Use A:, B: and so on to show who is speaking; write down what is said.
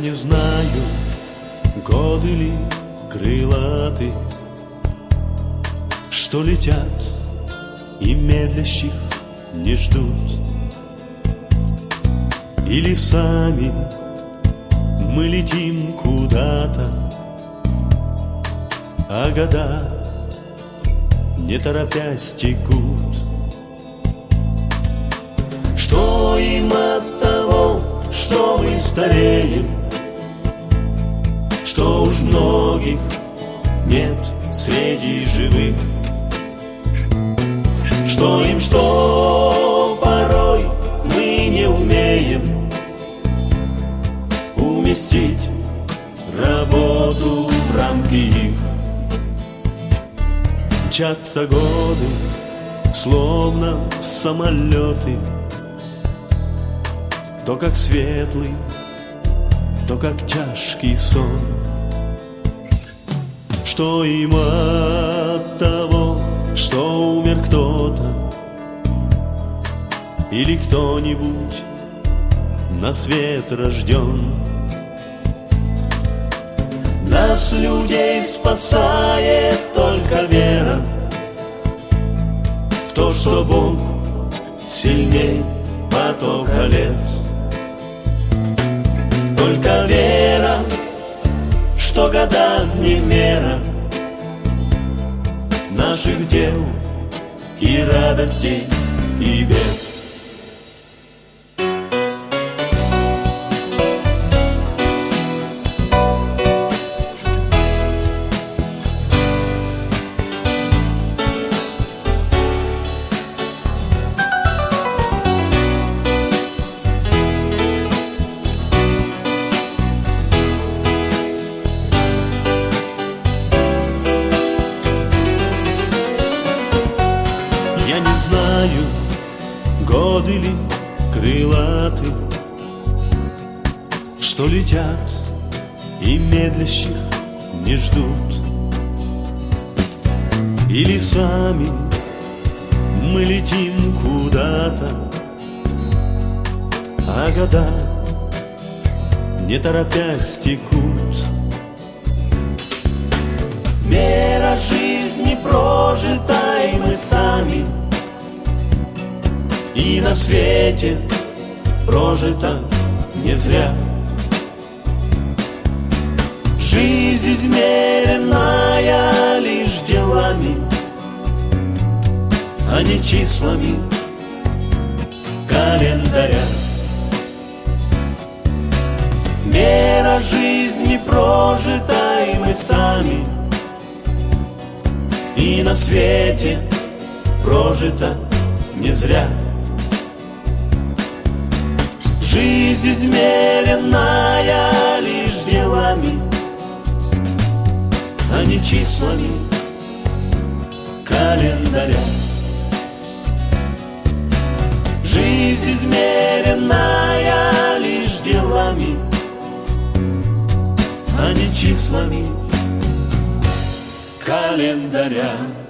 A: не знаю, годы ли крылаты, что летят и медлящих не ждут, или сами мы летим куда-то, а года не торопясь текут. Что им от того, что мы стареем, что уж многих нет среди живых? Что им, что порой мы не умеем уместить работу в рамки их? Мчатся годы, словно самолеты, то как светлый, то как тяжкий сон. Что им от того, что умер кто-то или кто-нибудь на свет рожден? Нас, людей, спасает только вера в то, что Бог сильней потока лет. Только вера, что года не мера наших дел и радостей, и бед. Я не знаю, годы ли крылаты, что летят и медлящих не ждут, или сами мы летим куда-то, а года не торопясь текут. Мера жизни прожитай мы сами, и на свете прожита не зря. Жизнь измеренная лишь делами, а не числами календаря. Мера жизни прожитай мы сами, и на свете прожита не зря. Жизнь измеренная лишь делами, а не числами календаря. Жизнь измеренная лишь делами, а не числами календаря.